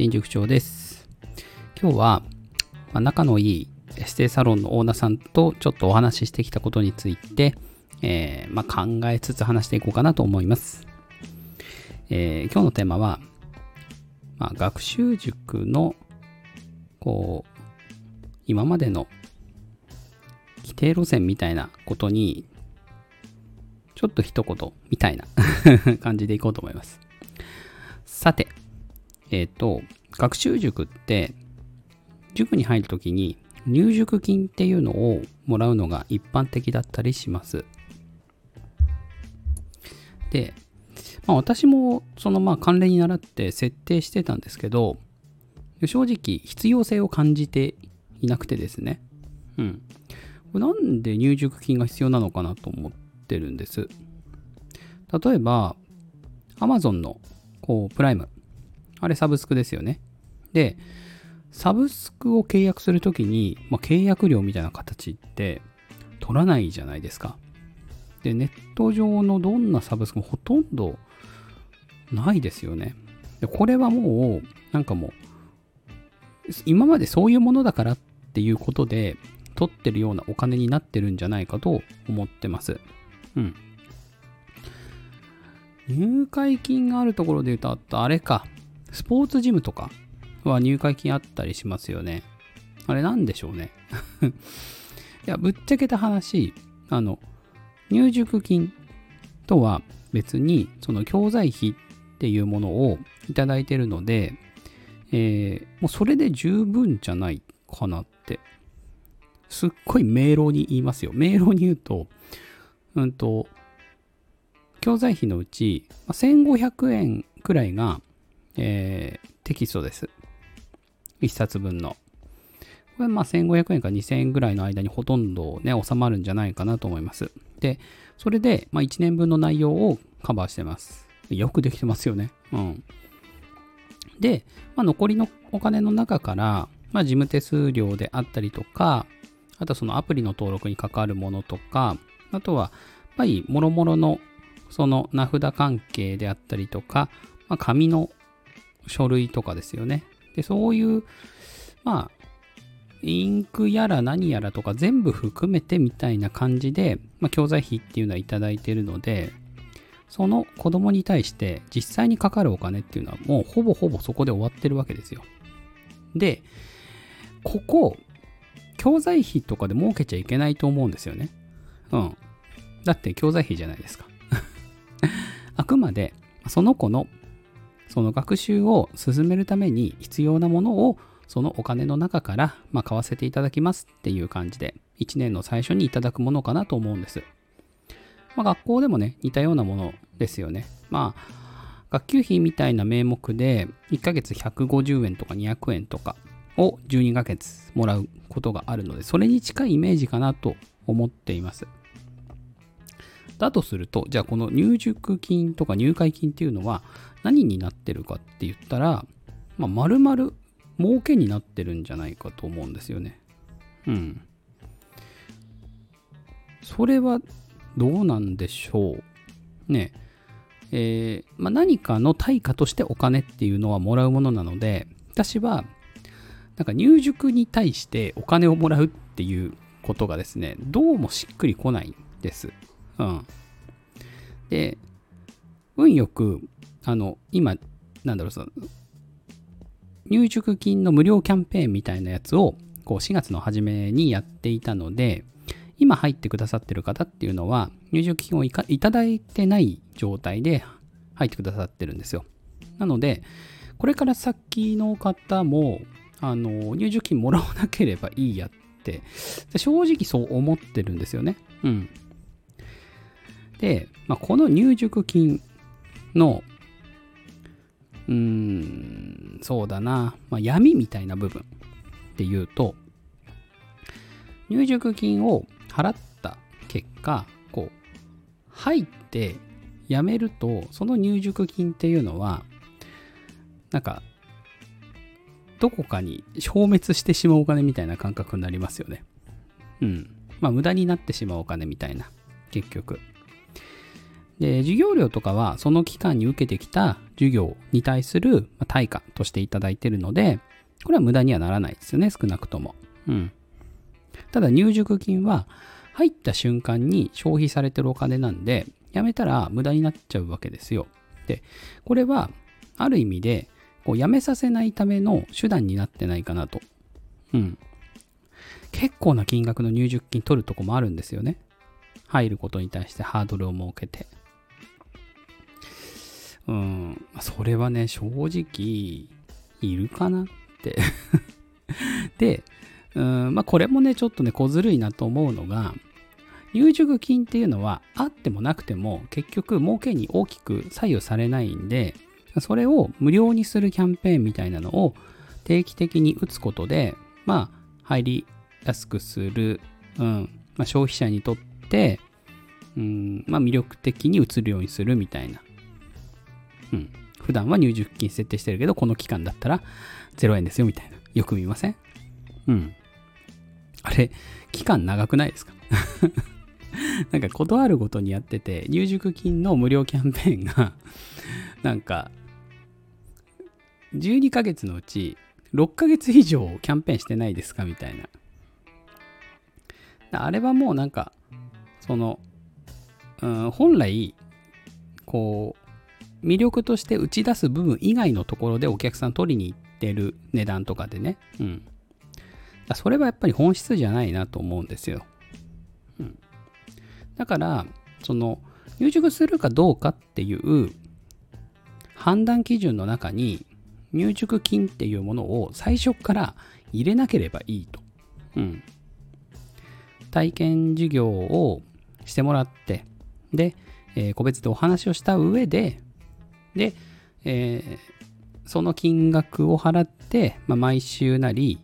店塾長です。今日は、仲のいいエステサロンのオーナーさんとちょっとお話ししてきたことについて、考えつつ話していこうかなと思います。今日のテーマは、学習塾の今までの規定路線みたいなことにちょっと一言みたいな感じでいこうと思います。さて、学習塾って塾に入るときに入塾金っていうのをもらうのが一般的だったりします。で、私もその慣例に倣って設定してたんですけど、正直必要性を感じていなくてですね。なんで入塾金が必要なのかなと思ってるんです。例えば Amazon のプライム、あれサブスクですよね。で、サブスクを契約するときに、契約料みたいな形って取らないじゃないですか。で、ネット上のどんなサブスクもほとんどないですよね。で、これはもう今までそういうものだからっていうことで取ってるようなお金になってるんじゃないかと思ってます。入会金があるところで言うと、あれか、スポーツジムとかは入会金あったりしますよね。あれなんでしょうね。いや、ぶっちゃけた話、入塾金とは別に、その教材費っていうものをいただいているので、もうそれで十分じゃないかなって、すっごい明朗に言いますよ。明朗に言うと、教材費のうち、1500円くらいが、テキストです。1冊分の。これ1500円から2000円ぐらいの間にほとんどね、収まるんじゃないかなと思います。で、それで、1年分の内容をカバーしてます。よくできてますよね。で、残りのお金の中から、事務手数料であったりとか、あとそのアプリの登録に関わるものとか、あとは、やっぱり諸々のその名札関係であったりとか、紙の書類とかですよね。で、そういう、インクやら何やらとか全部含めてみたいな感じで、教材費っていうのはいただいているので、その子供に対して実際にかかるお金っていうのはもうほぼほぼそこで終わってるわけですよ。で、教材費とかで儲けちゃいけないと思うんですよね。だって教材費じゃないですか。あくまでその子のその学習を進めるために必要なものをそのお金の中から買わせていただきますっていう感じで1年の最初にいただくものかなと思うんです。学校でもね似たようなものですよね。学級費みたいな名目で1ヶ月150円とか200円とかを12ヶ月もらうことがあるので、それに近いイメージかなと思っています。だとすると、じゃあこの入塾金とか入会金っていうのは何になってるかって言ったら、丸々儲けになってるんじゃないかと思うんですよね。それはどうなんでしょうね。何かの対価としてお金っていうのはもらうものなので、私は入塾に対してお金をもらうっていうことがですね、どうもしっくりこないです。で、運よく今入塾金の無料キャンペーンみたいなやつを4月の初めにやっていたので、今入ってくださってる方っていうのは入塾金をいただいてない状態で入ってくださってるんですよ。なのでこれから先の方も入塾金もらわなければいいやって正直そう思ってるんですよね。で、この入塾金のそうだな、闇みたいな部分で言うと、入塾金を払った結果入って辞めると、その入塾金っていうのはどこかに消滅してしまうお金みたいな感覚になりますよね。無駄になってしまうお金みたいな、結局。 で、授業料とかはその期間に受けてきた授業に対する対価としていただいているので、これは無駄にはならないですよね、少なくとも。ただ入塾金は入った瞬間に消費されてるお金なんで、やめたら無駄になっちゃうわけですよ。で、これはある意味でやめさせないための手段になってないかなと。結構な金額の入塾金取るとこもあるんですよね。入ることに対してハードルを設けて。それはね、正直いるかなってで、これもね、ちょっとね、小ずるいなと思うのが、入塾金っていうのはあってもなくても結局儲けに大きく左右されないんで、それを無料にするキャンペーンみたいなのを定期的に打つことで、入りやすくする、消費者にとって、魅力的に映るようにするみたいな。普段は入塾金設定してるけど、この期間だったら0円ですよみたいな。よく見ません？あれ、期間長くないですか？なんか断るごとにやってて、入塾金の無料キャンペーンが、なんか、12ヶ月のうち6ヶ月以上キャンペーンしてないですかみたいな。あれはもうなんか、本来、魅力として打ち出す部分以外のところでお客さん取りに行ってる値段とかでね。それはやっぱり本質じゃないなと思うんですよ。だから、入塾するかどうかっていう判断基準の中に入塾金っていうものを最初から入れなければいいと。体験授業をしてもらって、で、個別でお話をした上で、その金額を払って、毎週なり、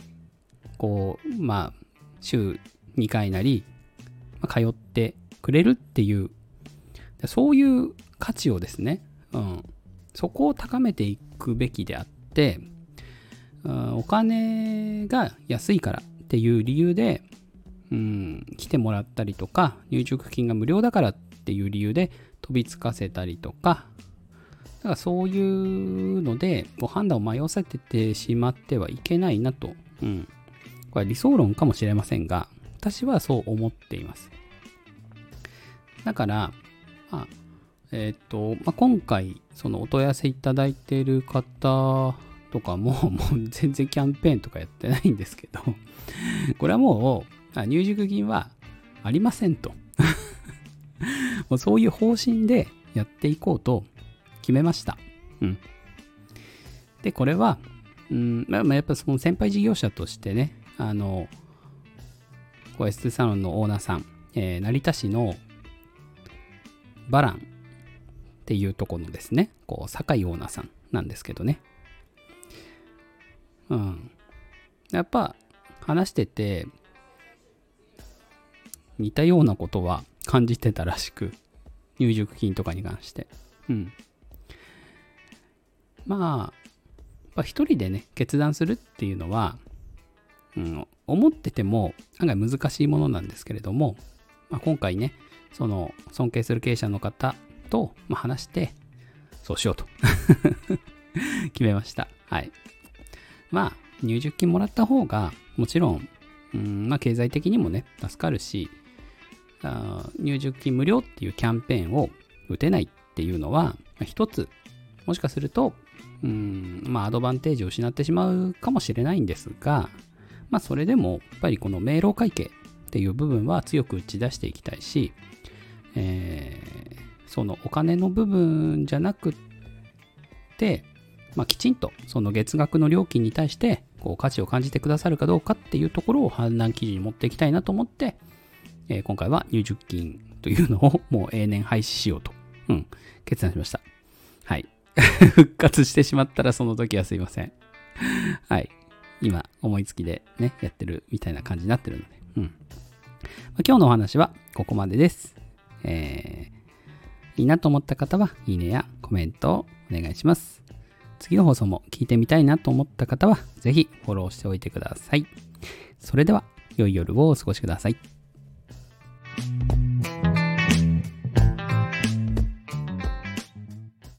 週2回なり、通ってくれるっていう、そういう価値をですね、そこを高めていくべきであって、お金が安いからっていう理由で、来てもらったりとか、入塾金が無料だからっていう理由で飛びつかせたりとか、だからそういうので判断を迷わせてしまってはいけないなと。これは理想論かもしれませんが、私はそう思っています。だから、今回、お問い合わせいただいている方とかもう全然キャンペーンとかやってないんですけど、これはもう、入塾金はありませんと。もうそういう方針でやっていこうと決めました。で、これは、やっぱその先輩事業者としてね、エステサロンのオーナーさん、成田市のバランっていうところのですね、酒井オーナーさんなんですけどね。やっぱ話してて似たようなことは感じてたらしく、入塾金とかに関して。一人でね、決断するっていうのは、思ってても案外難しいものなんですけれども、今回ね、尊敬する経営者の方と話して、そうしようと決めました。入塾金もらった方が、もちろん、経済的にもね、助かるし、入塾金無料っていうキャンペーンを打てないっていうのは、一つ、もしかすると、アドバンテージを失ってしまうかもしれないんですが、それでも、やっぱりこの明朗会計っていう部分は強く打ち出していきたいし、そのお金の部分じゃなくて、きちんとその月額の料金に対して価値を感じてくださるかどうかっていうところを判断基準に持っていきたいなと思って、今回は入塾金というのをもう永年廃止しようと、決断しました。復活してしまったらその時はすいません。今思いつきでねやってるみたいな感じになってるので、今日のお話はここまでです。いいなと思った方はいいねやコメントをお願いします。次の放送も聞いてみたいなと思った方はぜひフォローしておいてください。それでは良い夜をお過ごしください。